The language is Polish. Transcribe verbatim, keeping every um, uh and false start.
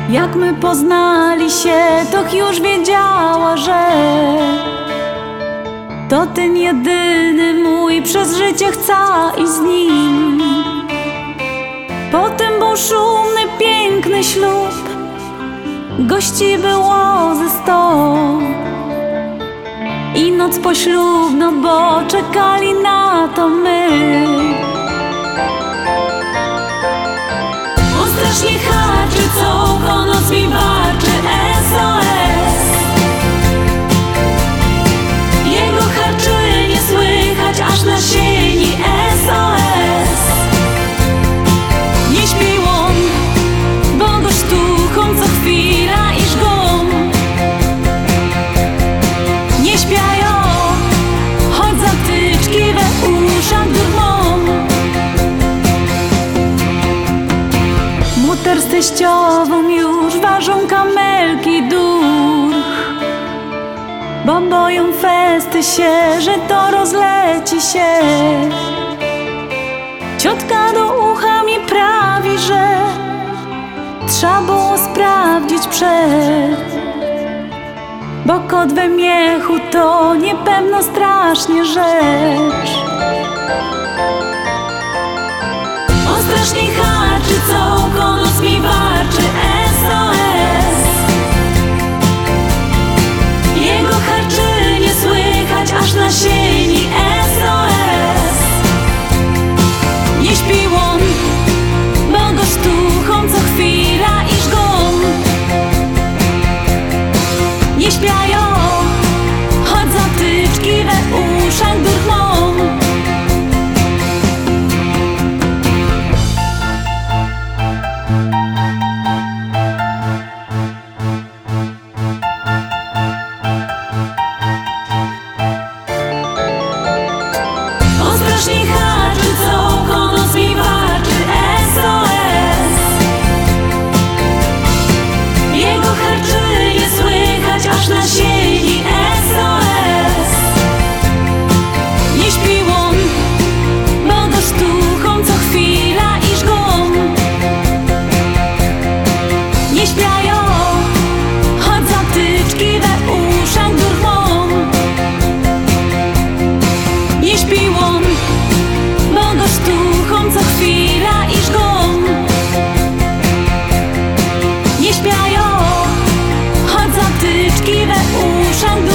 Jak my poznali się, to już wiedziała, że to ten jedyny mój, przez życie chcę iść z nim. Potem był szumny, piękny ślub, gości było ze sto i noc poślubna, bo czekali na to my. On strasznie haczy, co oko noc mi warczy, S O S. Jego harczy nie słychać aż na sieni, S O S. Nie śpi on, bo go sztuką co chwila i żgą. Nie śpiają, choć zatyczki we uszach drgną. Muter z teściową już ważą kamelki duch, bo boją festy się, że to rozleci się. Ciotka do ucha mi prawi, że trzeba było sprawdzić przed, bo kot we miechu to niepewno strasznie rzecz. On strasznie haczy, co oko noc mi warczy, S O S. Jego harczy nie słychać aż na sieni, S O S. Nie śpi on, bo go sztuchą co chwila i żgą. Nie śpiają, choć zatyczki we uszach drgną. On strasznie haczy, co oko noc mi warczy, S O S. Jego harczy nie słychać aż na sieni, S O S. Nie śpi on, bo go sztuchą co chwila i żgą. Nie śpiają, choć zatyczki we uszach drgną. Nie śpi on, bo go sztuchą co chwila i żgą. Nie śpiają, choć zatyczki we uszach